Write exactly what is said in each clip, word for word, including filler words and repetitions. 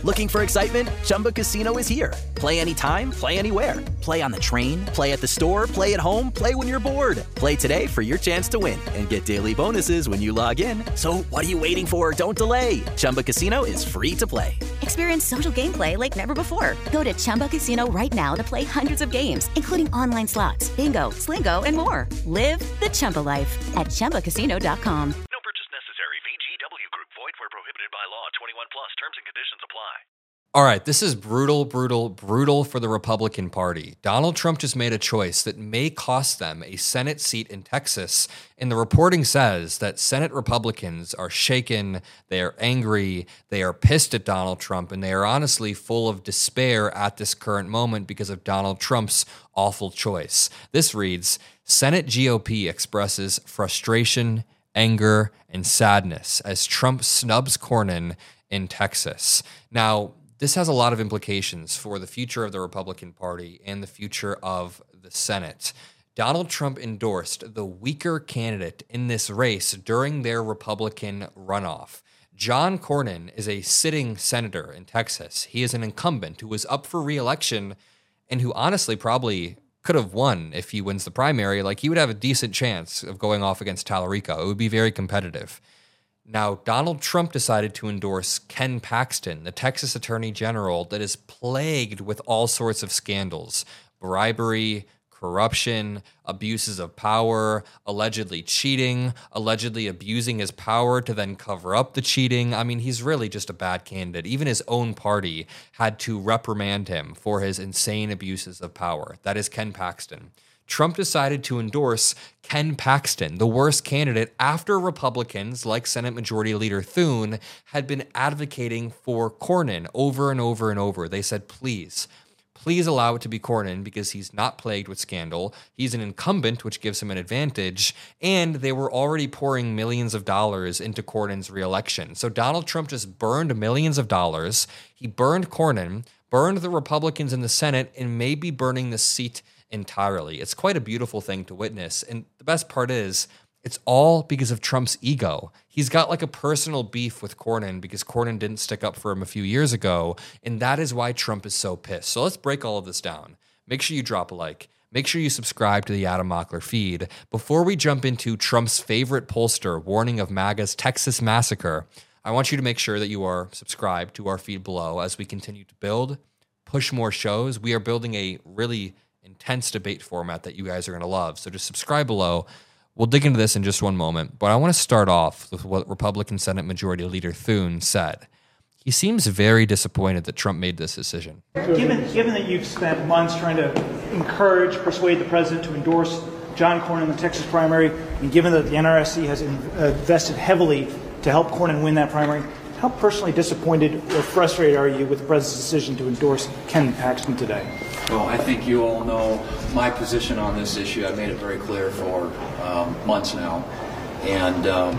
Looking for excitement? Chumba Casino is here. Play anytime, play anywhere. Play on the train, play at the store, play at home, play when you're bored. Play today for your chance to win and get daily bonuses when you log in. So what are you waiting for? Don't delay. Chumba Casino is free to play. Experience social gameplay like never before. Go to Chumba Casino right now to play hundreds of games, including online slots, bingo, Slingo, and more. Live the Chumba life at Chumba Casino dot com. No purchase necessary. V G W Group. Void where prohibited by law. twenty-one plus. Terms and conditions apply. All right, this is brutal, brutal, brutal for the Republican Party. Donald Trump just made a choice that may cost them a Senate seat in Texas. And the reporting says that Senate Republicans are shaken, they are angry, they are pissed at Donald Trump, and they are honestly full of despair at this current moment because of Donald Trump's awful choice. This reads, Senate G O P expresses frustration, anger, and sadness as Trump snubs Cornyn in Texas. Now, this has a lot of implications for the future of the Republican Party and the future of the Senate. Donald Trump endorsed the weaker candidate in this race during their Republican runoff. John Cornyn is a sitting senator in Texas. He is an incumbent who was up for re-election and who honestly probably could have won if he wins the primary. Like, he would have a decent chance of going off against Tallarico. It would be very competitive. Now, Donald Trump decided to endorse Ken Paxton, the Texas Attorney General that is plagued with all sorts of scandals, bribery, corruption, abuses of power, allegedly cheating, allegedly abusing his power to then cover up the cheating. I mean, he's really just a bad candidate. Even his own party had to reprimand him for his insane abuses of power. That is Ken Paxton. Trump decided to endorse Ken Paxton, the worst candidate, after Republicans like Senate Majority Leader Thune had been advocating for Cornyn over and over and over. They said, please, please allow it to be Cornyn because he's not plagued with scandal. He's an incumbent, which gives him an advantage. And they were already pouring millions of dollars into Cornyn's reelection. So Donald Trump just burned millions of dollars. He burned Cornyn, burned the Republicans in the Senate, and may be burning the seat entirely. It's quite a beautiful thing to witness. And the best part is, it's all because of Trump's ego. He's got like a personal beef with Cornyn because Cornyn didn't stick up for him a few years ago. And that is why Trump is so pissed. So let's break all of this down. Make sure you drop a like. Make sure you subscribe to the Adam Mockler feed. Before we jump into Trump's favorite pollster warning of MAGA's Texas massacre, I want you to make sure that you are subscribed to our feed below as we continue to build, push more shows. We are building a really intense debate format that you guys are going to love. So just subscribe below. We'll dig into this in just one moment, but I want to start off with what Republican Senate Majority Leader Thune said. He seems very disappointed that Trump made this decision. Given, given that you've spent months trying to encourage, persuade the president to endorse John Cornyn in the Texas primary, and given that the N R S C has invested heavily to help Cornyn win that primary, how personally disappointed or frustrated are you with the president's decision to endorse Ken Paxton today? Well, I think you all know my position on this issue. I've made it very clear for um, months now. And um,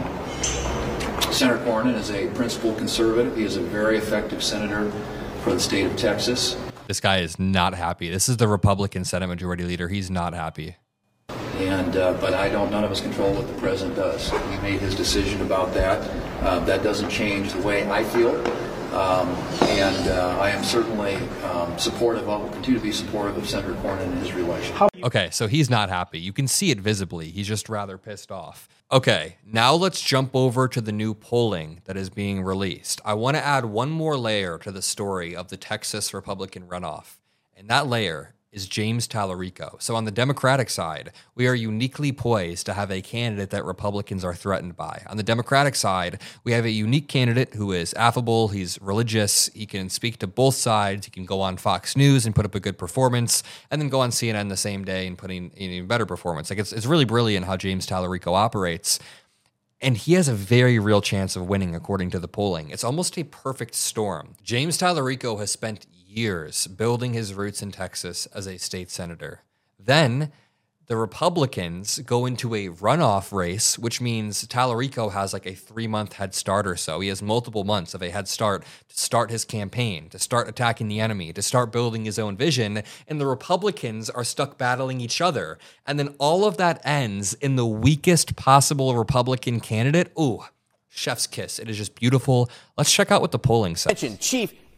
Senator Cornyn is a principled conservative. He is a very effective senator for the state of Texas. This guy is not happy. This is the Republican Senate Majority Leader. He's not happy. And uh, but I don't. None of us control what the president does. He made his decision about that. Uh, that doesn't change the way I feel. Um, and uh, I am certainly um, supportive, I will continue to be supportive of Senator Cornyn and his reelection. Okay, so he's not happy. You can see it visibly. He's just rather pissed off. Okay, now let's jump over to the new polling that is being released. I want to add one more layer to the story of the Texas Republican runoff, and that layer is James Tallarico. So on the Democratic side, we are uniquely poised to have a candidate that Republicans are threatened by. On the Democratic side, we have a unique candidate who is affable, he's religious, he can speak to both sides, he can go on Fox News and put up a good performance, and then go on C N N the same day and put in an even better performance. Like it's, it's really brilliant how James Tallarico operates. And he has a very real chance of winning, according to the polling. It's almost a perfect storm. James Tallarico has spent years building his roots in Texas as a state senator. Then the Republicans go into a runoff race, which means Tallarico has like a three-month head start or so. He has multiple months of a head start to start his campaign, to start attacking the enemy, to start building his own vision, and the Republicans are stuck battling each other. And then all of that ends in the weakest possible Republican candidate. Ooh, chef's kiss. It is just beautiful. Let's check out what the polling says. Chief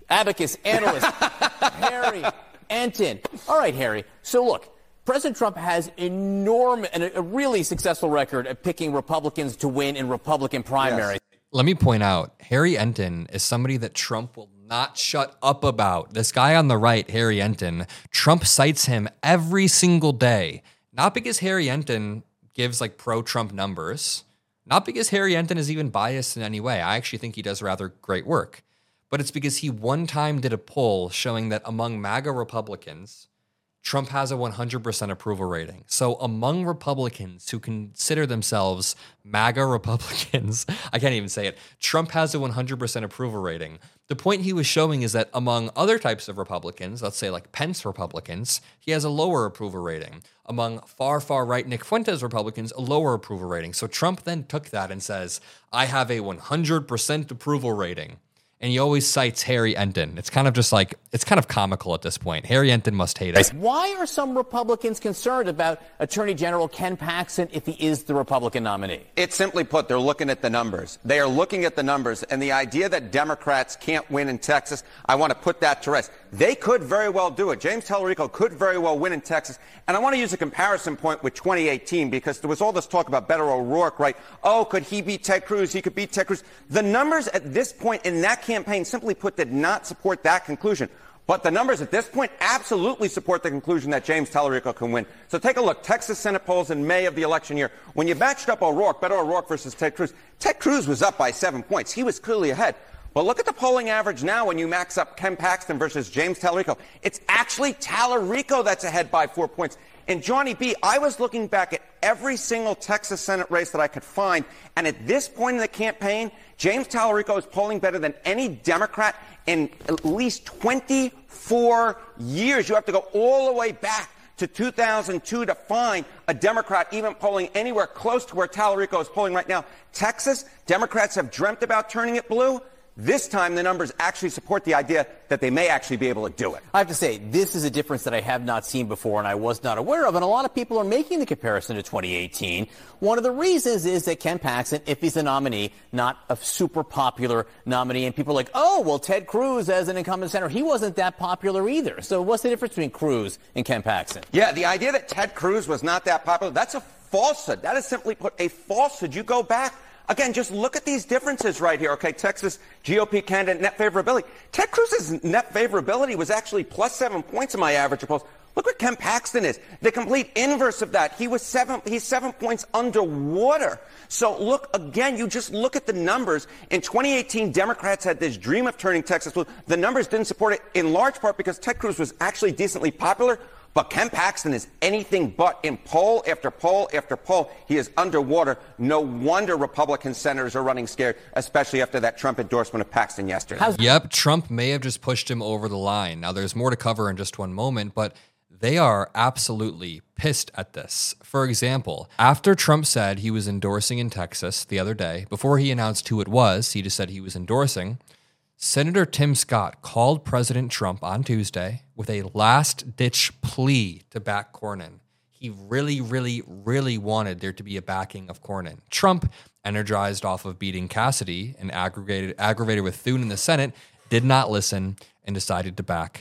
abacus analyst, Harry Enten. All right, Harry. So look, President Trump has enormous and a really successful record of picking Republicans to win in Republican primaries. Yes. Let me point out, Harry Enten is somebody that Trump will not shut up about. This guy on the right, Harry Enten, Trump cites him every single day. Not because Harry Enten gives like pro-Trump numbers, not because Harry Enten is even biased in any way. I actually think he does rather great work. But it's because he one time did a poll showing that among MAGA Republicans, Trump has a one hundred percent approval rating. So among Republicans who consider themselves MAGA Republicans, I can't even say it, Trump has a one hundred percent approval rating. The point he was showing is that among other types of Republicans, let's say like Pence Republicans, he has a lower approval rating. Among far, far right Nick Fuentes Republicans, a lower approval rating. So Trump then took that and says, I have a one hundred percent approval rating. And he always cites Harry Enten. It's kind of just like, it's kind of comical at this point. Harry Enten must hate us. Why are some Republicans concerned about Attorney General Ken Paxton if he is the Republican nominee? It's simply put, they're looking at the numbers. They are looking at the numbers. And the idea that Democrats can't win in Texas, I want to put that to rest. They could very well do it. James Tallarico could very well win in Texas. And I want to use a comparison point with twenty eighteen because there was all this talk about Beto O'Rourke, right? Oh, could he beat Ted Cruz? He could beat Ted Cruz. The numbers at this point in that campaign, simply put, did not support that conclusion. But the numbers at this point absolutely support the conclusion that James Tallarico can win. So take a look. Texas Senate polls in May of the election year. When you matched up O'Rourke, Beto O'Rourke versus Ted Cruz, Ted Cruz was up by seven points. He was clearly ahead. But look at the polling average now when you max up Ken Paxton versus James Tallarico. It's actually Tallarico that's ahead by four points. And Johnny B., I was looking back at every single Texas Senate race that I could find, and at this point in the campaign, James Tallarico is polling better than any Democrat in at least twenty-four years. You have to go all the way back to two thousand two to find a Democrat even polling anywhere close to where Tallarico is polling right now. Texas, Democrats have dreamt about turning it blue. This time, the numbers actually support the idea that they may actually be able to do it. I have to say, this is a difference that I have not seen before and I was not aware of, and a lot of people are making the comparison to twenty eighteen. One of the reasons is that Ken Paxton, if he's a nominee, not a super popular nominee, and people are like, oh, well, Ted Cruz as an incumbent senator, he wasn't that popular either. So what's the difference between Cruz and Ken Paxton? Yeah, the idea that Ted Cruz was not that popular, that's a falsehood. That is simply put a falsehood. You go back. Again, just look at these differences right here, okay? Texas G O P candidate net favorability. Ted Cruz's net favorability was actually plus seven points in my average polls. Look what Ken Paxton is. The complete inverse of that. He was seven, he's seven points underwater. So look, again, you just look at the numbers. In twenty eighteen, Democrats had this dream of turning Texas blue. The numbers didn't support it in large part because Ted Cruz was actually decently popular. But Ken Paxton is anything but. In poll after poll after poll, he is underwater. No wonder Republican senators are running scared, especially after that Trump endorsement of Paxton yesterday. How's- yep, Trump may have just pushed him over the line. Now, there's more to cover in just one moment, but they are absolutely pissed at this. For example, after Trump said he was endorsing in Texas the other day, before he announced who it was, he just said he was endorsing, Senator Tim Scott called President Trump on Tuesday with a last-ditch plea to back Cornyn. He really, really, really wanted there to be a backing of Cornyn. Trump, energized off of beating Cassidy and aggravated, aggravated with Thune in the Senate, did not listen and decided to back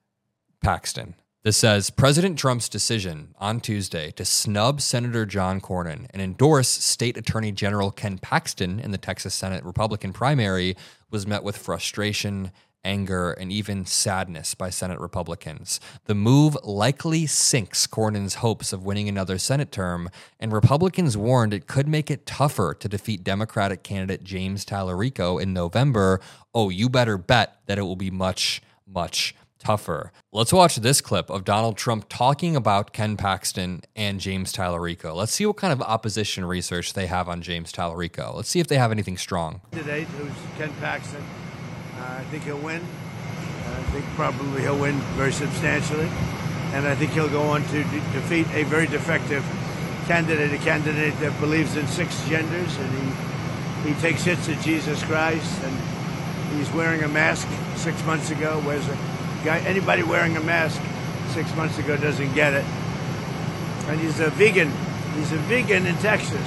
Paxton. This says, President Trump's decision on Tuesday to snub Senator John Cornyn and endorse State Attorney General Ken Paxton in the Texas Senate Republican primary was met with frustration, anger, and even sadness by Senate Republicans. The move likely sinks Cornyn's hopes of winning another Senate term, and Republicans warned it could make it tougher to defeat Democratic candidate James Tallarico in November. Oh, you better bet that it will be much, much tougher. Let's watch this clip of Donald Trump talking about Ken Paxton and James Tallarico. Let's see what kind of opposition research they have on James Tallarico. Let's see if they have anything strong. Today, who's Ken Paxton. Uh, I think he'll win. Uh, I think probably he'll win very substantially. And I think he'll go on to de- defeat a very defective candidate, a candidate that believes in six genders, and he, he takes hits at Jesus Christ, and he's wearing a mask six months ago, wears a Guy, anybody wearing a mask six months ago doesn't get it. And he's a vegan. He's a vegan in Texas.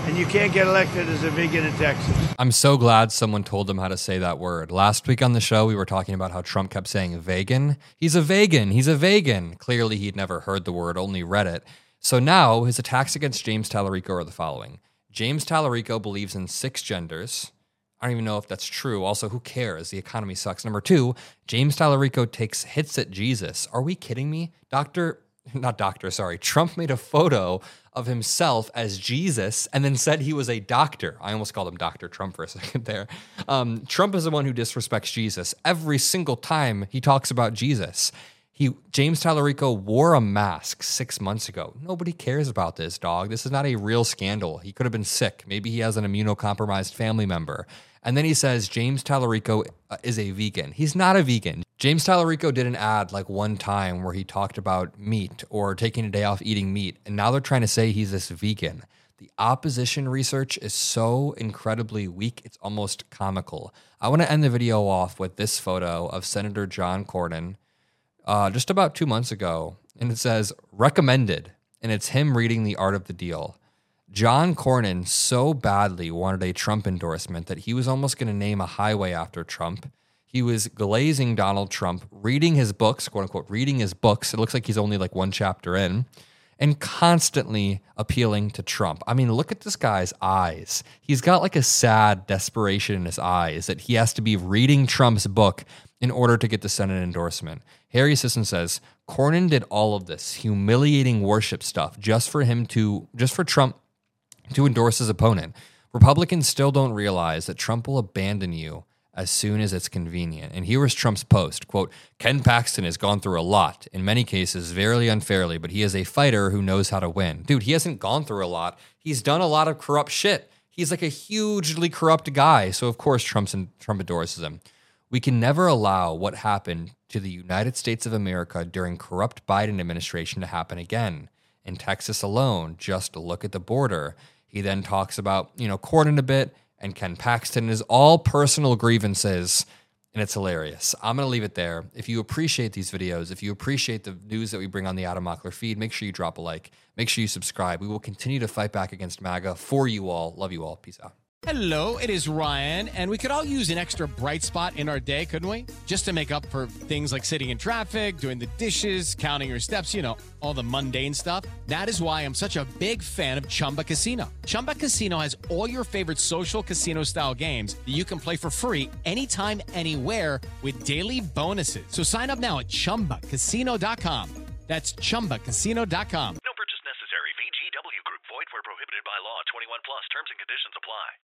and you can't get elected as a vegan in Texas. I'm so glad someone told him how to say that word. Last week on the show, we were talking about how Trump kept saying vegan. He's a vegan. He's a vegan. Clearly, he'd never heard the word, only read it. So now his attacks against James Tallarico are the following. James Tallarico believes in six genders. I don't even know if that's true. Also, who cares? The economy sucks. Number two, James Tallarico takes hits at Jesus. Are we kidding me? Doctor, not doctor, sorry. Trump made a photo of himself as Jesus and then said he was a doctor. I almost called him Doctor Trump for a second there. Um, Trump is the one who disrespects Jesus. Every single time he talks about Jesus. He, James Tallarico wore a mask six months ago. Nobody cares about this, dog. This is not a real scandal. He could have been sick. Maybe he has an immunocompromised family member. And then he says James Tallarico is a vegan. He's not a vegan. James Tallarico did an ad like one time where he talked about meat or taking a day off eating meat. And now they're trying to say he's this vegan. The opposition research is so incredibly weak, it's almost comical. I want to end the video off with this photo of Senator John Cornyn uh, just about two months ago. And it says, recommended. And it's him reading The Art of the Deal. John Cornyn so badly wanted a Trump endorsement that he was almost going to name a highway after Trump. He was glazing Donald Trump, reading his books, quote unquote, reading his books. It looks like he's only like one chapter in, and constantly appealing to Trump. I mean, look at this guy's eyes. He's got like a sad desperation in his eyes that he has to be reading Trump's book in order to get the Senate endorsement. Harry Sisson says, Cornyn did all of this humiliating worship stuff just for him to, just for Trump to endorse his opponent. Republicans still don't realize that Trump will abandon you as soon as it's convenient. And here was Trump's post, quote, Ken Paxton has gone through a lot, in many cases very unfairly, but he is a fighter who knows how to win. Dude, he hasn't gone through a lot. He's done a lot of corrupt shit. He's like a hugely corrupt guy. So of course Trump's in, Trump endorses him. We can never allow what happened to the United States of America during corrupt Biden administration to happen again. In Texas alone, just look at the border. He then talks about, you know, Cornyn a bit and Ken Paxton is all personal grievances, and it's hilarious. I'm going to leave it there. If you appreciate these videos, if you appreciate the news that we bring on the Adam Mockler feed, make sure you drop a like. Make sure you subscribe. We will continue to fight back against MAGA for you all. Love you all. Peace out. Hello, it is Ryan, and we could all use an extra bright spot in our day, couldn't we? Just to make up for things like sitting in traffic, doing the dishes, counting your steps, you know, all the mundane stuff. That is why I'm such a big fan of Chumba Casino. Chumba Casino has all your favorite social casino-style games that you can play for free anytime, anywhere with daily bonuses. So sign up now at chumba casino dot com. That's chumba casino dot com.